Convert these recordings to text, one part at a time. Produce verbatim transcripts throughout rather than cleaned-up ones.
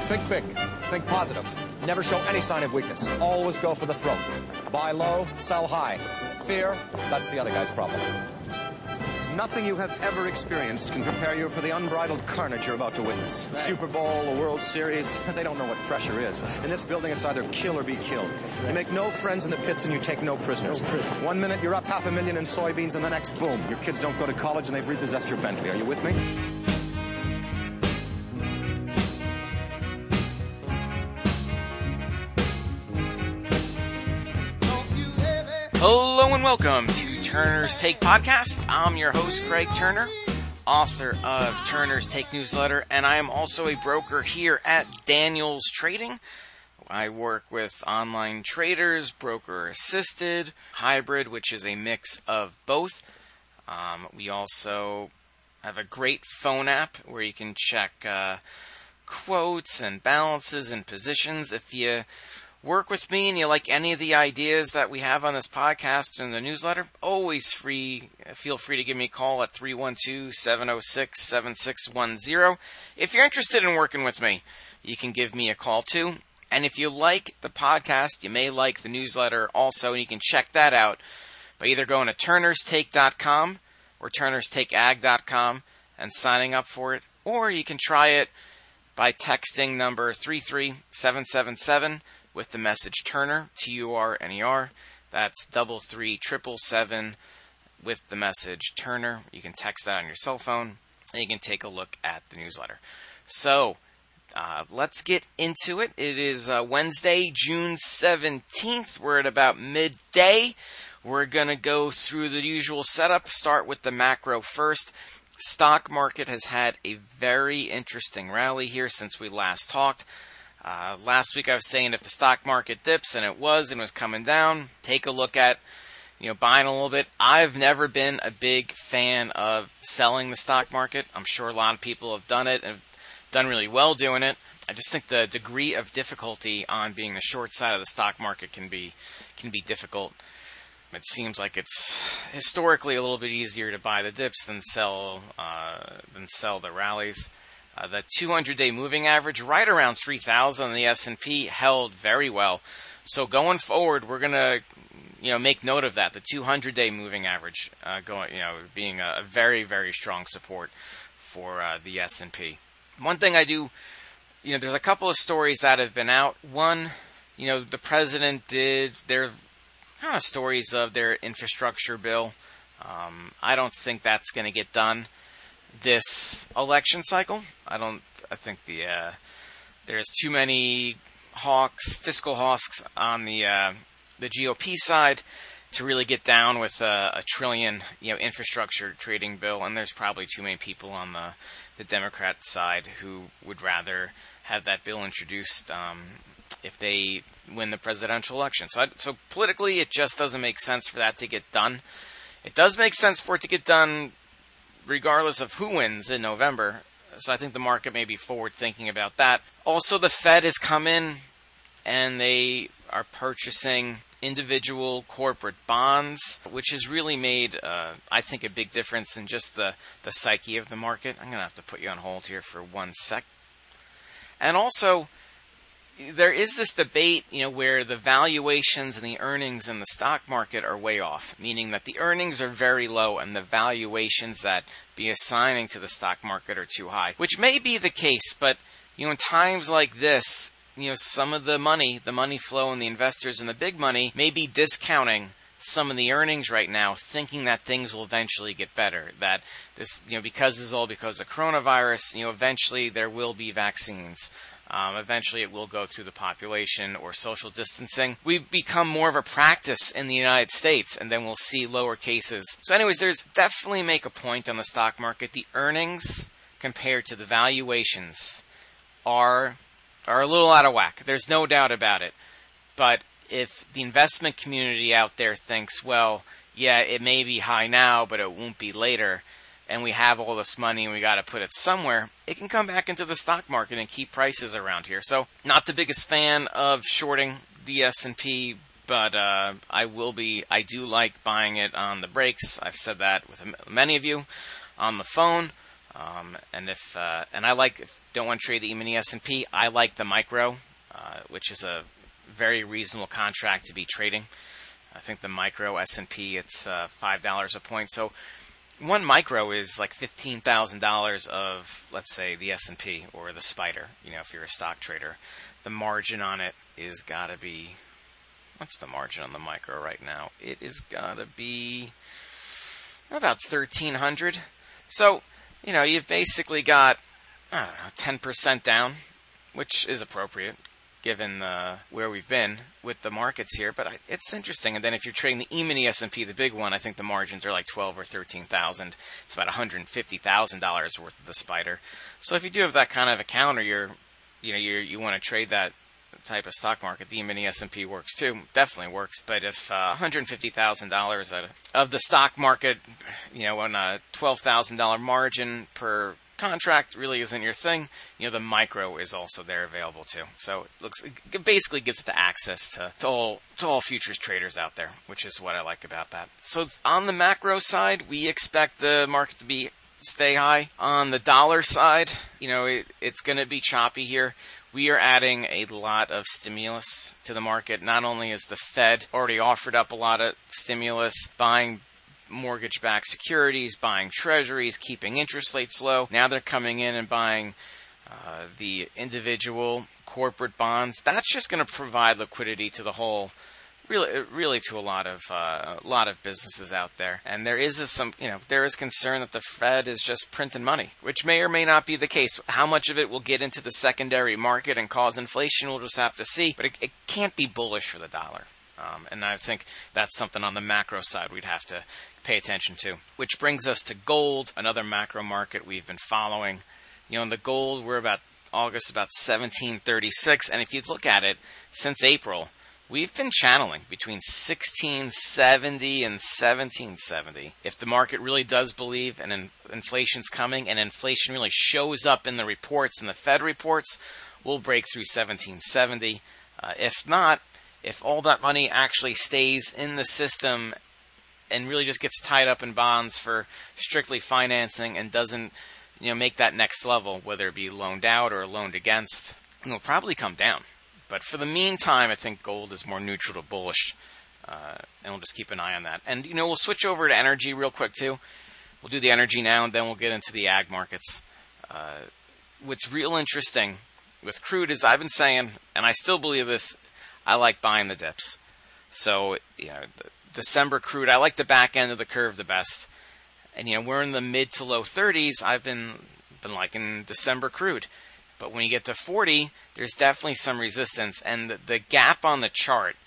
Think big. Think positive. Never show any sign of weakness. Always go for the throat. Buy low, sell high. Fear, that's the other guy's problem. Nothing you have ever experienced can prepare you for the unbridled carnage you're about to witness. The Super Bowl, the World Series, they don't know what pressure is. In this building, it's either kill or be killed. You make no friends in the pits and you take no prisoners. No prisoners. One minute, you're up half a million in soybeans, and the next, boom, your kids don't go to college and they've repossessed your Bentley. Are you with me? Hello and welcome to Turner's Take Podcast. I'm your host, Greg Turner, author of Turner's Take Newsletter, and I am also a broker here at Daniels Trading. I work with online traders, broker-assisted, hybrid, which is a mix of both. Um, we also have a great phone app where you can check uh, quotes and balances and positions. If you work with me and you like any of the ideas that we have on this podcast and the newsletter, always free. Feel free to give me a call at three one two, seven oh six, seven six one zero. If you're interested in working with me, you can give me a call too. And if you like the podcast, you may like the newsletter also, and you can check that out by either going to turners take dot com or turners take ag dot com and signing up for it, or you can try it by texting number three three seven seven seven with the message Turner, T U R N E R. That's double three triple seven with the message Turner. You can text that on your cell phone, and you can take a look at the newsletter. So, uh, let's get into it. It is uh, Wednesday, June seventeenth. We're at about midday. We're going to go through the usual setup, start with the macro first. Stock market has had a very interesting rally here since we last talked. Uh, last week I was saying if the stock market dips, and it was, and was coming down, take a look at, you know, buying a little bit. I've never been a big fan of selling the stock market. I'm sure a lot of people have done it and have done really well doing it. I just think the degree of difficulty on being the short side of the stock market can be can be difficult. It seems like it's historically a little bit easier to buy the dips than sell uh, than sell the rallies. Uh, the two hundred day moving average, right around three thousand, the S and P held very well. So going forward, we're going to, you know, make note of that. The two hundred day moving average uh, going, you know, being a, a very, very strong support for uh, the S and P. One thing I do, you know, there's a couple of stories that have been out. One, you know, the president did their kind of stories of their infrastructure bill. Um, I don't think that's going to get done this election cycle. I don't. I think the uh, there's too many hawks, fiscal hawks on the uh, the G O P side to really get down with a, a trillion, you know, infrastructure trading bill, and there's probably too many people on the the Democrat side who would rather have that bill introduced um, if they win the presidential election. So, I, so politically, it just doesn't make sense for that to get done. It does make sense for it to get done regardless of who wins in November. So I think the market may be forward thinking about that. Also, the Fed has come in and they are purchasing individual corporate bonds, which has really made, uh, I think, a big difference in just the, the psyche of the market. I'm going to have to put you on hold here for one sec. And also, there is this debate, you know, where the valuations and the earnings in the stock market are way off, meaning that the earnings are very low and the valuations that be assigning to the stock market are too high, which may be the case, but, you know, in times like this, you know, some of the money, the money flow and the investors and the big money may be discounting some of the earnings right now, thinking that things will eventually get better, that this, you know, because this is all because of coronavirus, you know, eventually there will be vaccines. Um, eventually it will go through the population or social distancing. We've become more of a practice in the United States, and then we'll see lower cases. So anyways, there's definitely make a point on the stock market. The earnings compared to the valuations are are a little out of whack. There's no doubt about it. But if the investment community out there thinks, well, yeah, it may be high now, but it won't be later, and we have all this money and we got to put it somewhere, it can come back into the stock market and keep prices around here. So not the biggest fan of shorting the S and P, but uh, I will be, I do like buying it on the breaks. I've said that with many of you on the phone. Um, and if uh, and I like if don't want to trade the E-mini S and P, I like the micro, uh, which is a very reasonable contract to be trading. I think the micro S and P, it's uh, five dollars a point. So one micro is like fifteen thousand dollars of, let's say, the S and P or the Spider, you know, if you're a stock trader. The margin on it is got to be, what's the margin on the micro right now? It is got to be about thirteen hundred. So, you know, you've basically got, I don't know, ten percent down, which is appropriate given uh, where we've been with the markets here. But I, it's interesting. And then if you're trading the E-mini S and P, the big one, I think the margins are like twelve or thirteen thousand. It's about one hundred fifty thousand dollars worth of the Spider. So if you do have that kind of account, or you're, you know, you you want to trade that type of stock market, the E-mini S and P works too. Definitely works. But if uh, one hundred fifty thousand dollars of the stock market, you know, on a twelve thousand dollars margin per contract really isn't your thing, you know, the micro is also there available too. So it looks, it basically gives it the access to, to all to all futures traders out there, which is what I like about that. So on the macro side, we expect the market to be stay high. On the dollar side, you know, it, it's going to be choppy here. We are adding a lot of stimulus to the market. Not only is the Fed already offered up a lot of stimulus, buying mortgage-backed securities, buying treasuries, keeping interest rates low. Now they're coming in and buying uh, the individual corporate bonds. That's just going to provide liquidity to the whole, really, really to a lot of uh, a lot of businesses out there. And there is a, some, you know, there is concern that the Fed is just printing money, which may or may not be the case. How much of it will get into the secondary market and cause inflation, we'll just have to see. But it, it can't be bullish for the dollar. Um, and I think that's something on the macro side we'd have to pay attention to. Which brings us to gold, another macro market we've been following. You know, in the gold, we're about August, about seventeen thirty-six. And if you look at it, since April, we've been channeling between sixteen seventy and seventeen seventy. If the market really does believe and in, inflation's coming, and inflation really shows up in the reports, in the Fed reports, we'll break through seventeen seventy. Uh, if not, if all that money actually stays in the system and really just gets tied up in bonds for strictly financing and doesn't, you know, make that next level, whether it be loaned out or loaned against, it'll probably come down. But for the meantime, I think gold is more neutral to bullish, uh, and we'll just keep an eye on that. And, you know, we'll switch over to energy real quick, too. We'll do the energy now, and then we'll get into the ag markets. Uh, what's real interesting with crude is I've been saying, and I still believe this, I like buying the dips. So, you know, the December crude, I like the back end of the curve the best. And, you know, we're in the mid to low thirties. I've been been liking December crude. But when you get to forty, there's definitely some resistance. And the, the gap on the chart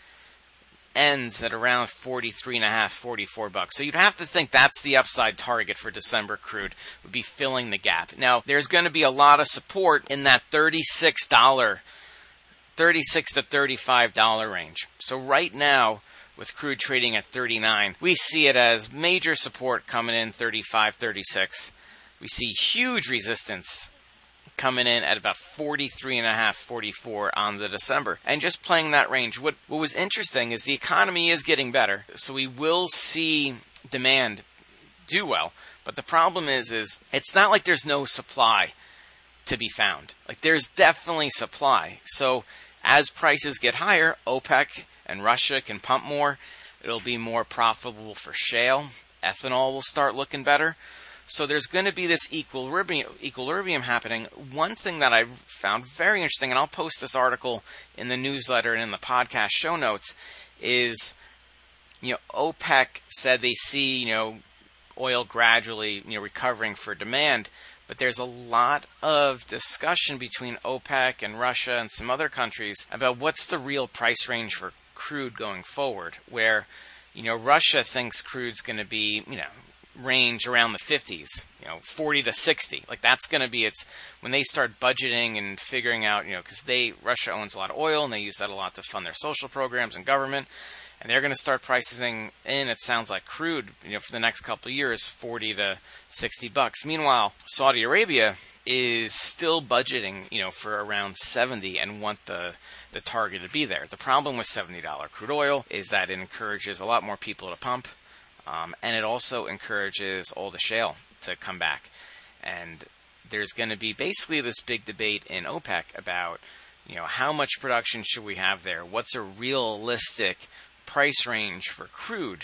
ends at around forty-three and a half, forty-four bucks. So you'd have to think that's the upside target for December crude, would be filling the gap. Now, there's going to be a lot of support in that thirty-six dollars, thirty-six to thirty-five dollars range. So right now, with crude trading at thirty-nine, we see it as major support coming in thirty-five, thirty-six. We see huge resistance coming in at about forty-three and a half, forty-four on the December. And just playing that range. What, what was interesting is the economy is getting better. So we will see demand do well. But the problem is, is it's not like there's no supply to be found. Like there's definitely supply. So as prices get higher, OPEC and Russia can pump more. It'll be more profitable for shale. Ethanol will start looking better. So there's going to be this equilibrium, equilibrium happening. One thing that I found very interesting, and I'll post this article in the newsletter and in the podcast show notes, is, you know, OPEC said they see, you know, oil gradually, you know, recovering for demand. But there's a lot of discussion between OPEC and Russia and some other countries about what's the real price range for crude going forward, where, you know, Russia thinks crude's going to be, you know, range around the fifties, you know, forty to sixty. Like that's going to be its, when they start budgeting and figuring out, you know, because they, Russia owns a lot of oil and they use that a lot to fund their social programs and government. And they're going to start pricing in, it sounds like crude, you know, for the next couple of years, forty to sixty bucks. Meanwhile, Saudi Arabia is still budgeting, you know, for around seventy and want the, the target to be there. The problem with seventy dollars crude oil is that it encourages a lot more people to pump, um, and it also encourages all the shale to come back. And there's going to be basically this big debate in OPEC about, you know, how much production should we have there? What's a realistic price range for crude?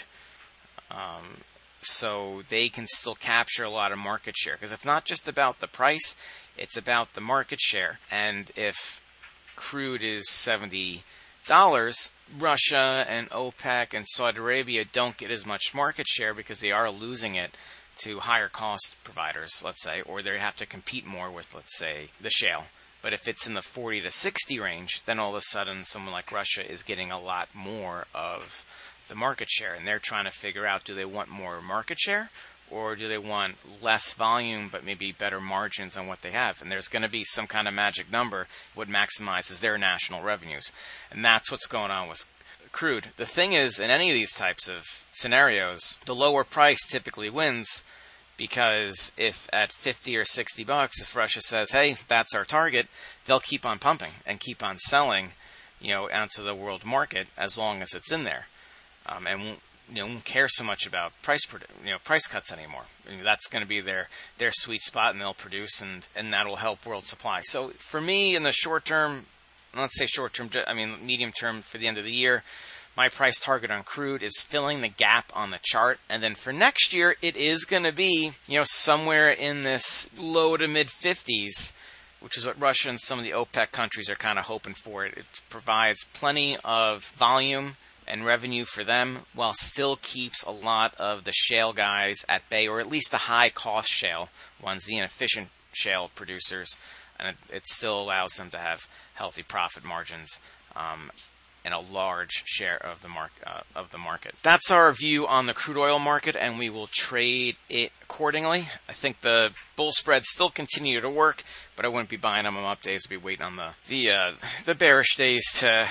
Um, so they can still capture a lot of market share. Because it's not just about the price, it's about the market share. And if crude is seventy dollars, Russia and OPEC and Saudi Arabia don't get as much market share because they are losing it to higher cost providers, let's say, or they have to compete more with, let's say, the shale. But if it's in the forty to sixty range, then all of a sudden someone like Russia is getting a lot more of the market share, and they're trying to figure out, do they want more market share, or do they want less volume but maybe better margins on what they have? And there's going to be some kind of magic number what maximizes their national revenues. And that's what's going on with crude. The thing is, in any of these types of scenarios, the lower price typically wins, because if at fifty or sixty bucks, if Russia says, hey, that's our target, they'll keep on pumping and keep on selling, you know, onto the world market as long as it's in there. Um, and won't, you know, won't care so much about price, you know, price cuts anymore. I mean, that's going to be their, their sweet spot, and they'll produce, and, and that'll help world supply. So for me, in the short term, let's say short term, I mean medium term for the end of the year, my price target on crude is filling the gap on the chart. And then for next year, it is going to be, you know, somewhere in this low to mid fifties, which is what Russia and some of the OPEC countries are kind of hoping for. It, it provides plenty of volume and revenue for them, while still keeps a lot of the shale guys at bay, or at least the high-cost shale ones, the inefficient shale producers, and it, it still allows them to have healthy profit margins um, and a large share of the, mar- uh, of the market. That's our view on the crude oil market, and we will trade it accordingly. I think the bull spreads still continue to work, but I wouldn't be buying them on up days. I'd be waiting on the the uh, the bearish days to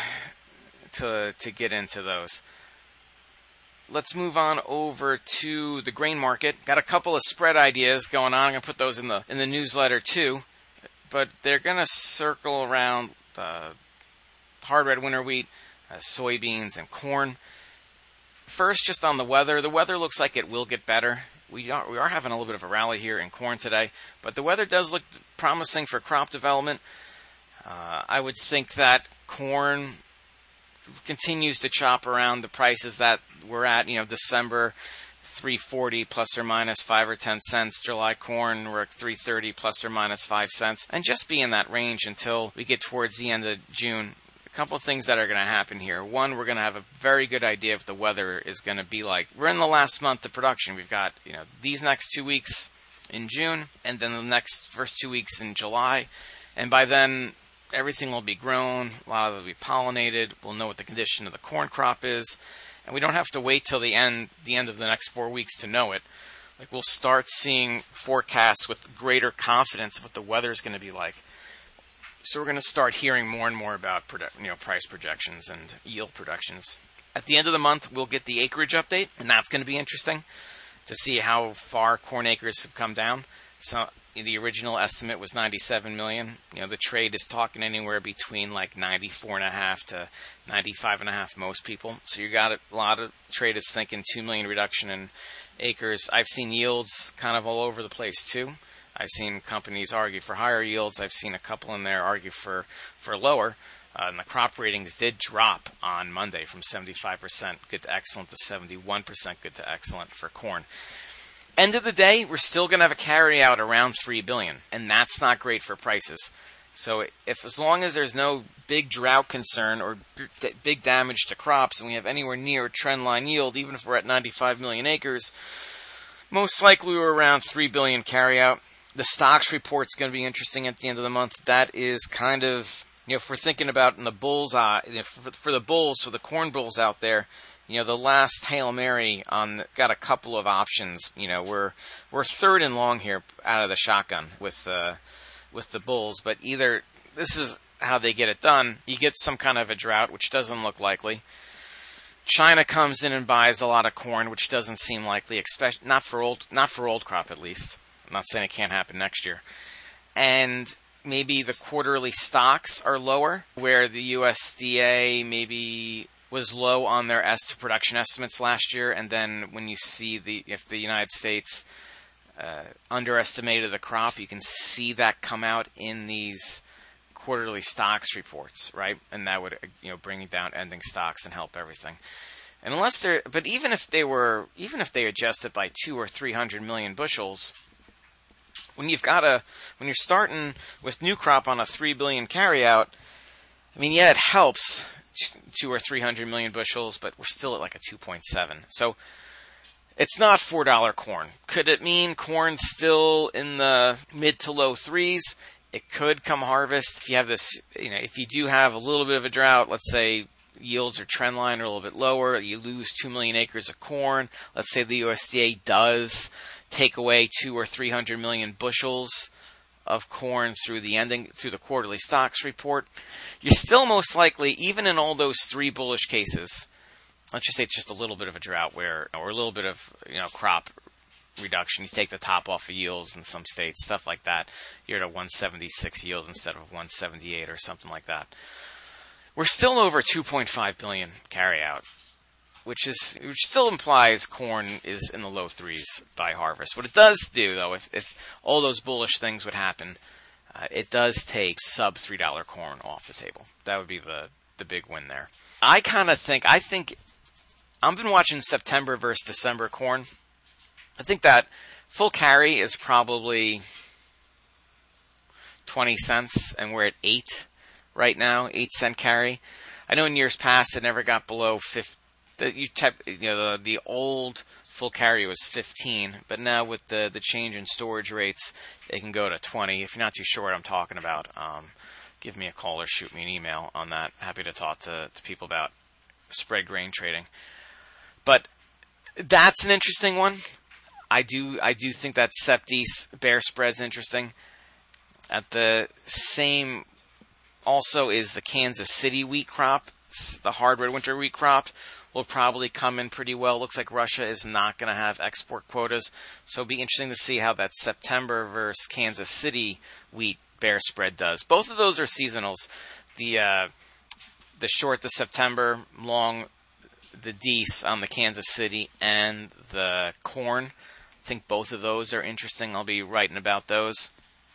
to to get into those. Let's move on over to the grain market. Got a couple of spread ideas going on. I'm going to put those in the in the newsletter too, but they're going to circle around uh, hard red winter wheat, uh, soybeans, and corn. First, just on the weather. The weather looks like it will get better. We are we are having a little bit of a rally here in corn today, but the weather does look promising for crop development. Uh, I would think that corn continues to chop around the prices that we're at. You know, December three forty plus or minus five or ten cents. July corn we're at three thirty plus or minus five cents, and just be in that range until we get towards the end of June. A couple of things that are going to happen here. One, we're going to have a very good idea of the weather is going to be like. We're in the last month of production. We've got, you know, these next two weeks in June, and then the next first two weeks in July, and by then everything will be grown, a lot of it will be pollinated, we'll know what the condition of the corn crop is, and we don't have to wait till the end the end of the next four weeks to know it. Like, we'll start seeing forecasts with greater confidence of what the weather is going to be like. So we're going to start hearing more and more about produ- you know, price projections and yield projections. At the end of the month, we'll get the acreage update, and that's going to be interesting to see how far corn acres have come down. So the original estimate was ninety-seven million. You know, the trade is talking anywhere between like ninety-four and a half to ninety-five and a half most people. So you got a lot of traders thinking two million reduction in acres. I've seen yields kind of all over the place too. I've seen companies argue for higher yields. I've seen a couple in there argue for, for lower. Uh, and the crop ratings did drop on Monday from seventy-five percent good to excellent to seventy-one percent good to excellent for corn. End of the day, we're still going to have a carry out around three billion dollars, and that's not great for prices. So if as long as there's no big drought concern or big damage to crops, and we have anywhere near a trend line yield, even if we're at ninety-five million acres, most likely we're around three billion dollars carry out. The stocks report's going to be interesting at the end of the month. That is kind of, you know, if we're thinking about in the bulls, uh, for, for the bulls, for the corn bulls out there, you know, the last Hail Mary on got a couple of options. You know, we're we're third and long here out of the shotgun with uh, with the bulls, but either this is how they get it done. You get some kind of a drought, which doesn't look likely. China comes in and buys a lot of corn, which doesn't seem likely, especially not for old not for old crop at least. I'm not saying it can't happen next year. And maybe the quarterly stocks are lower, where the U S D A maybe was low on their est- production estimates last year, and then when you see the if the United States uh, underestimated the crop. You can see that come out in these quarterly stocks reports, right? And that would, you know, bring down ending stocks and help everything. And unless they're, but even if they were, even if they adjusted by two or three hundred million bushels, when you've got a, when you're starting with new crop on a three billion carryout, I mean, yeah, it helps two or three hundred million bushels, but we're still at like a two point seven. So it's not four dollar corn. Could it mean corn's still in the mid to low threes? It could come harvest. If you have this, you know, if you do have a little bit of a drought, let's say yields or trend line are a little bit lower, you lose two million acres of corn. Let's say the U S D A does take away two or three hundred million bushels of corn through the ending, through the quarterly stocks report. You're still most likely, even in all those three bullish cases, let's just say it's just a little bit of a drought where, or a little bit of, you know, crop reduction. You take the top off of yields in some states, stuff like that. You're at a one seventy-six yield instead of one seventy-eight or something like that. We're still over two point five billion carryout, which is which still implies corn is in the low threes by harvest. What it does do, though, if, if all those bullish things would happen, uh, it does take sub three dollar corn off the table. That would be the, the big win there. I kind of think, I think, I've been watching September versus December corn. I think that full carry is probably twenty cents, and we're at eight right now, eight cent carry. I know in years past it never got below fifty. The, you, type, you know, the, the old full carry was fifteen, but now with the, the change in storage rates, it can go to twenty. If you're not too sure what I'm talking about, um, give me a call or shoot me an email on that. Happy to talk to, to people about spread grain trading. But that's an interesting one. I do I do think that Septis bear spread's interesting. At the same, also is the Kansas City wheat crop, the hardwood winter wheat crop, will probably come in pretty well. Looks like Russia is not going to have export quotas, so it'll be interesting to see how that September versus Kansas City wheat bear spread does. Both of those are seasonals. The uh, the short the September, long the Dees on the Kansas City, and the corn. I think both of those are interesting. I'll be writing about those.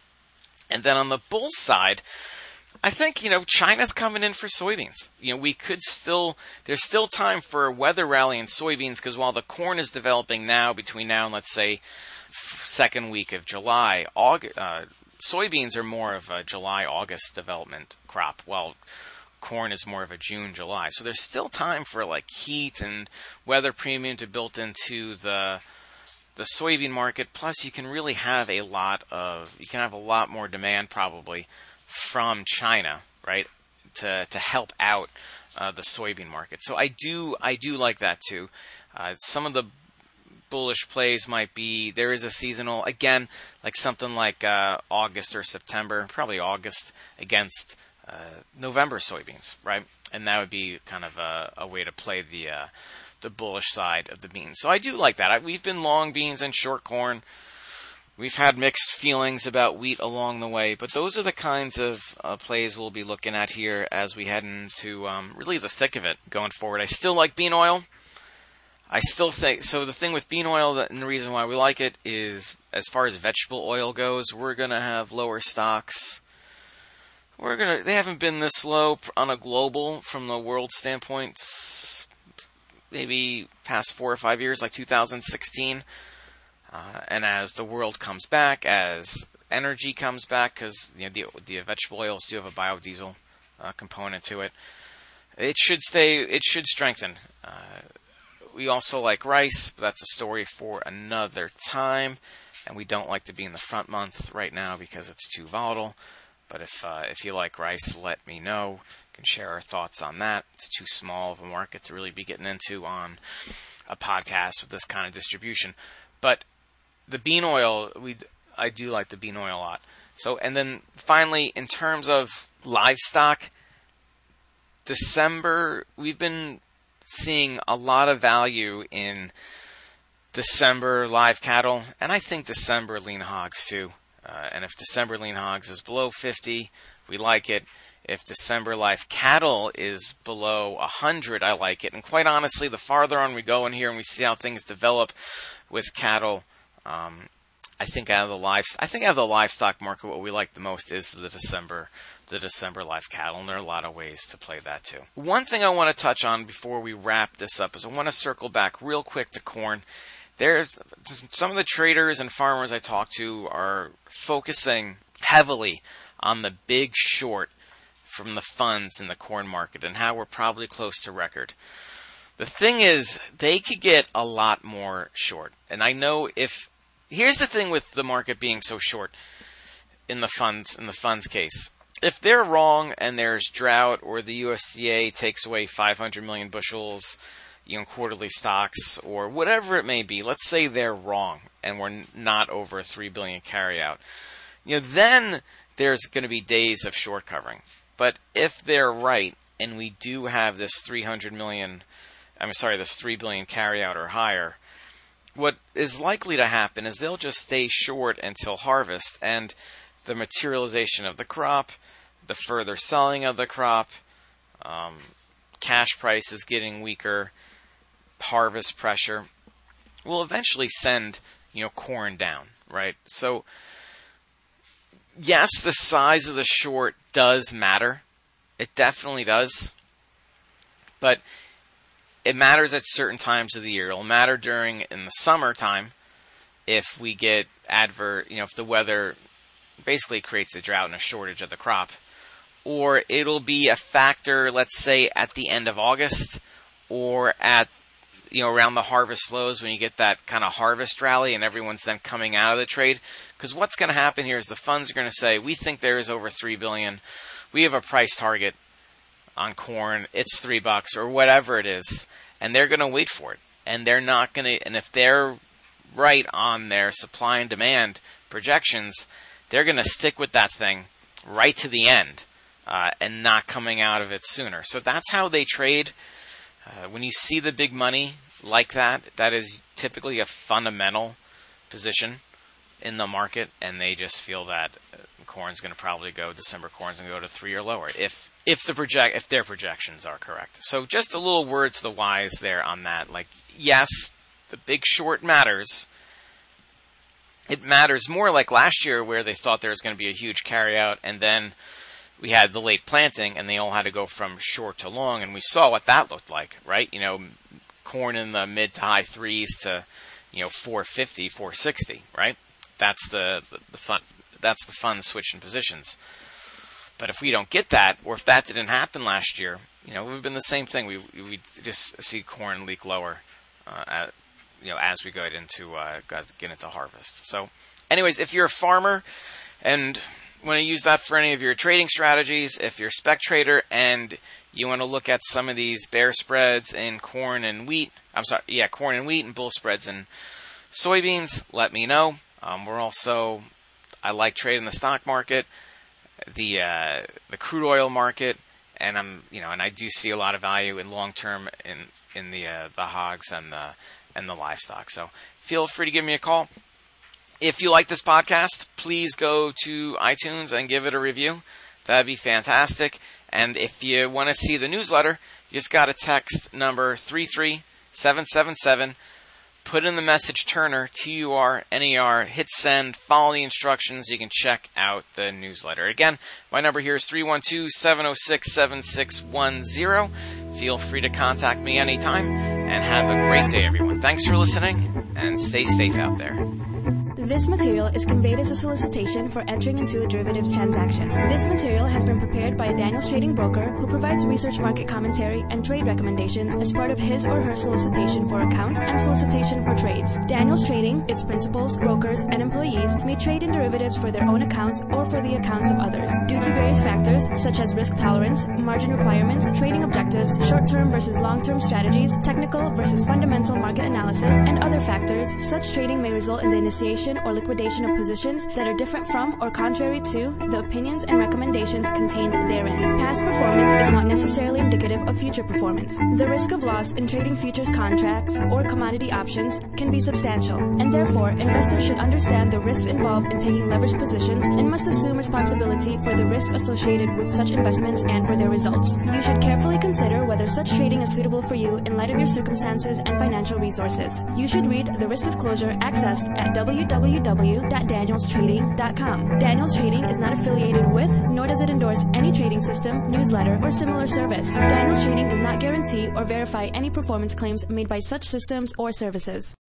And then on the bull side, I think, you know, China's coming in for soybeans. You know, we could still, there's still time for a weather rally in soybeans, because while the corn is developing now, between now and let's say second week of July, August, uh, soybeans are more of a July, August development crop, while corn is more of a June, July. So there's still time for like heat and weather premium to built into the the soybean market. Plus, you can really have a lot of, you can have a lot more demand probably from China, right, to to help out uh, the soybean market. So I do I do like that too. Uh, some of the bullish plays might be, there is a seasonal, again, like something like uh, August or September, probably August, against uh, November soybeans, right? And that would be kind of a, a way to play the uh, the bullish side of the beans. So I do like that. I, we've been long beans and short corn. We've had mixed feelings about wheat along the way, but those are the kinds of uh, plays we'll be looking at here as we head into um, really the thick of it going forward. I still like bean oil. I still think, so the thing with bean oil, that, and the reason why we like it is, as far as vegetable oil goes, we're going to have lower stocks. We're going to, they haven't been this low on a global, from the world standpoint, maybe past four or five years, like two thousand sixteen. Uh, and as the world comes back, as energy comes back, because you know, the, the vegetable oils do have a biodiesel uh, component to it, it should stay. It should strengthen. Uh, we also like rice, but that's a story for another time. And we don't like to be in the front month right now because it's too volatile. But if uh, if you like rice, let me know. We can share our thoughts on that. It's too small of a market to really be getting into on a podcast with this kind of distribution. But the bean oil, we I do like the bean oil a lot. So, and then finally, in terms of livestock, December, we've been seeing a lot of value in December live cattle, and I think December lean hogs too. Uh, and if December lean hogs is below fifty, we like it. If December live cattle is below one hundred, I like it. And quite honestly, the farther on we go in here and we see how things develop with cattle, um, I think out of the live, I think out of the livestock market, what we like the most is the December, the December live cattle, and there are a lot of ways to play that too. One thing I want to touch on before we wrap this up is I want to circle back real quick to corn. There's some of the traders and farmers I talk to are focusing heavily on the big short from the funds in the corn market and how we're probably close to record. The thing is, they could get a lot more short. And I know if, here's the thing with the market being so short in the funds, in the funds case. If they're wrong and there's drought or the U S D A takes away five hundred million bushels, you know, quarterly stocks or whatever it may be, let's say they're wrong and we're not over three billion carryout. You know, then there's going to be days of short covering. But if they're right and we do have this three hundred million, I'm sorry, this three billion carryout or higher, what is likely to happen is they'll just stay short until harvest, and the materialization of the crop, the further selling of the crop, um, cash prices getting weaker, harvest pressure will eventually send, you know, corn down, right? So, yes, the size of the short does matter. It definitely does. But it matters at certain times of the year. It'll matter during, in the summertime, if we get adverse, you know, if the weather basically creates a drought and a shortage of the crop. Or it'll be a factor, let's say, at the end of August or at, you know, around the harvest lows when you get that kind of harvest rally and everyone's then coming out of the trade. Because what's going to happen here is the funds are going to say, we think there is over three billion dollars. We have a price target on corn. It's three bucks or whatever it is. And they're going to wait for it. And they're not going to, and if they're right on their supply and demand projections, they're going to stick with that thing right to the end uh, and not coming out of it sooner. So that's how they trade. Uh, when you see the big money like that, that is typically a fundamental position in the market, and they just feel that uh, corn's going to probably go, December corn's going to go to three or lower if if the project if their projections are correct. So just a little word to the wise there on that. Like, yes, the big short matters. It matters more like last year where they thought there was going to be a huge carryout, and then we had the late planting, and they all had to go from short to long, and we saw what that looked like, right? You know, corn in the mid to high threes to, you know, four fifty, four sixty, right? That's the, the, the fun. That's the fun switching positions. But if we don't get that, or if that didn't happen last year, you know, it would have been the same thing. We we just see corn leak lower, uh, at, you know, as we go into uh, get into harvest. So, anyways, if you're a farmer and want to use that for any of your trading strategies, if you're a spec trader and you want to look at some of these bear spreads in corn and wheat, I'm sorry, yeah, corn and wheat and bull spreads in soybeans, let me know. Um, we're also, I like trading the stock market, the uh, the crude oil market, and I'm, you know, and I do see a lot of value in long term in in the uh, the hogs and the and the livestock. So feel free to give me a call. If you like this podcast, please go to iTunes and give it a review. That'd be fantastic. And if you want to see the newsletter, you just got to text number three three seven seven seven. Put in the message Turner, T U R N E R, hit send, follow the instructions. You can check out the newsletter. Again, my number here is three one two, seven oh six, seven six one zero. Feel free to contact me anytime, and have a great day, everyone. Thanks for listening, and stay safe out there. This material is conveyed as a solicitation for entering into a derivatives transaction. This material has been prepared by a Daniels Trading broker who provides research market commentary and trade recommendations as part of his or her solicitation for accounts and solicitation for trades. Daniels Trading, its principals, brokers, and employees may trade in derivatives for their own accounts or for the accounts of others. Due to various factors such as risk tolerance, margin requirements, trading objectives, short-term versus long-term strategies, technical versus fundamental market analysis, and other factors, such trading may result in the initiation or liquidation of positions that are different from or contrary to the opinions and recommendations contained therein. Past performance is not necessarily indicative of future performance. The risk of loss in trading futures contracts or commodity options can be substantial, and therefore investors should understand the risks involved in taking leveraged positions and must assume responsibility for the risks associated with such investments and for their results. You should carefully consider whether such trading is suitable for you in light of your circumstances and financial resources. You should read the risk disclosure accessed at w w w dot daniels trading dot com. Daniels Trading is not affiliated with, nor does it endorse any trading system, newsletter, or similar service. Daniels Trading does not guarantee or verify any performance claims made by such systems or services.